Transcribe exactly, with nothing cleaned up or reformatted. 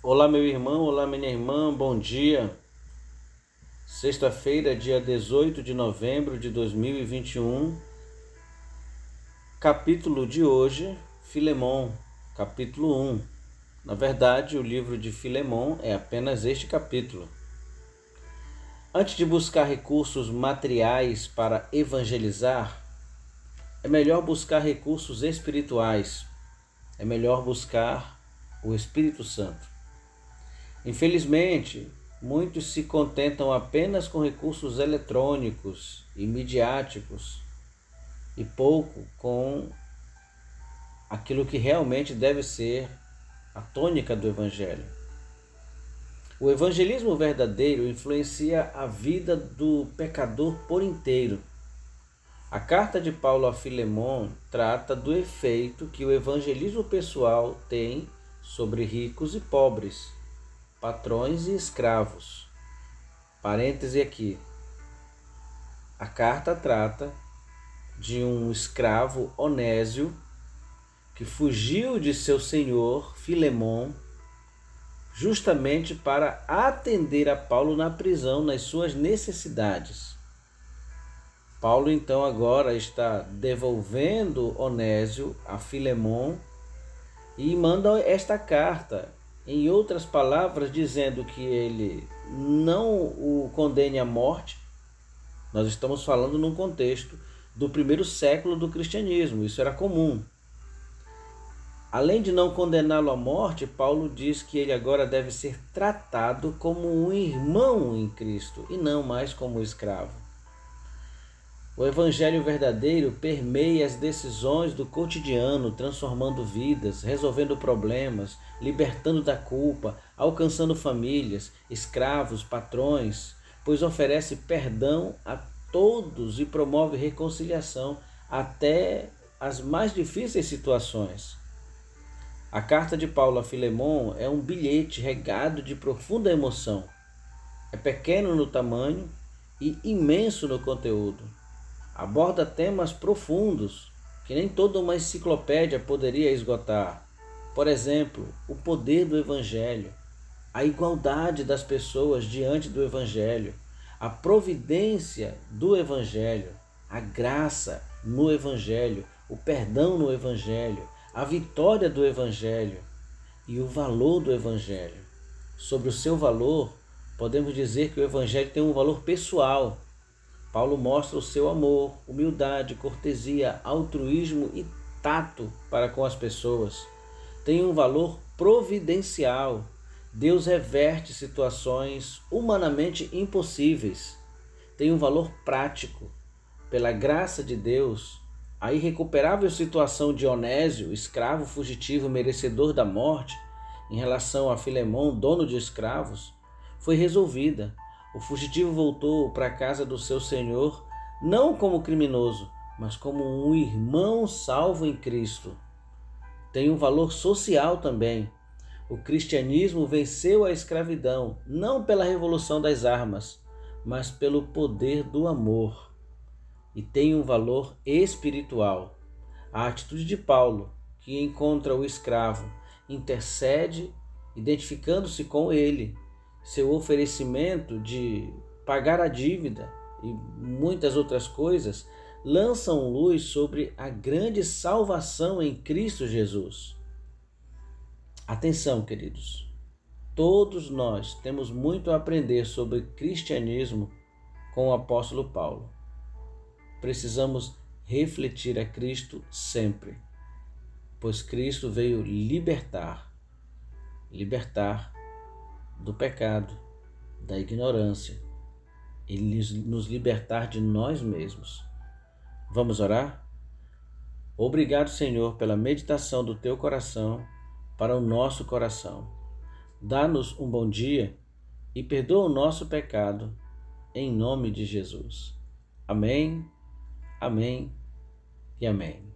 Olá, meu irmão, olá, minha irmã, bom dia. Sexta-feira, dia dezoito de novembro de dois mil e vinte e um. Capítulo de hoje, Filemon, capítulo um. Na verdade, o livro de Filemon é apenas este capítulo. Antes de buscar recursos materiais para evangelizar, é melhor buscar recursos espirituais. É melhor buscar o Espírito Santo. Infelizmente, muitos se contentam apenas com recursos eletrônicos e midiáticos e pouco com aquilo que realmente deve ser a tônica do Evangelho. O evangelismo verdadeiro influencia a vida do pecador por inteiro. A carta de Paulo a Filemon trata do efeito que o evangelismo pessoal tem sobre ricos e pobres, patrões e escravos. Parêntese aqui. A carta trata de um escravo Onésio que fugiu de seu senhor Filemon justamente para atender a Paulo na prisão, nas suas necessidades. Paulo então agora está devolvendo Onésio a Filemon e manda esta carta, em outras palavras, dizendo que ele não o condene à morte. Nós estamos falando num contexto do primeiro século do cristianismo, isso era comum. Além de não condená-lo à morte, Paulo diz que ele agora deve ser tratado como um irmão em Cristo e não mais como escravo. O evangelho verdadeiro permeia as decisões do cotidiano, transformando vidas, resolvendo problemas, libertando da culpa, alcançando famílias, escravos, patrões, pois oferece perdão a todos e promove reconciliação até as mais difíceis situações. A carta de Paulo a Filemon é um bilhete regado de profunda emoção. É pequeno no tamanho e imenso no conteúdo. Aborda temas profundos que nem toda uma enciclopédia poderia esgotar. Por exemplo, o poder do Evangelho, a igualdade das pessoas diante do Evangelho, a providência do Evangelho, a graça no Evangelho, o perdão no Evangelho, a vitória do Evangelho e o valor do Evangelho. Sobre o seu valor, podemos dizer que o Evangelho tem um valor pessoal. Paulo mostra o seu amor, humildade, cortesia, altruísmo e tato para com as pessoas. Tem um valor providencial. Deus reverte situações humanamente impossíveis. Tem um valor prático. Pela graça de Deus, a irrecuperável situação de Onésio, escravo fugitivo merecedor da morte, em relação a Filemon, dono de escravos, foi resolvida. O fugitivo voltou para a casa do seu senhor, não como criminoso, mas como um irmão salvo em Cristo. Tem um valor social também. O cristianismo venceu a escravidão, não pela revolução das armas, mas pelo poder do amor. E tem um valor espiritual. A atitude de Paulo, que encontra o escravo, intercede, identificando-se com ele. Seu oferecimento de pagar a dívida e muitas outras coisas lançam luz sobre a grande salvação em Cristo Jesus. Atenção, queridos. Todos nós temos muito a aprender sobre cristianismo com o apóstolo Paulo. Precisamos refletir a Cristo sempre, pois Cristo veio libertar, libertar do pecado, da ignorância e nos libertar de nós mesmos. Vamos orar? Obrigado, Senhor, pela meditação do teu coração para o nosso coração. Dá-nos um bom dia e perdoa o nosso pecado, em nome de Jesus. Amém, amém e amém.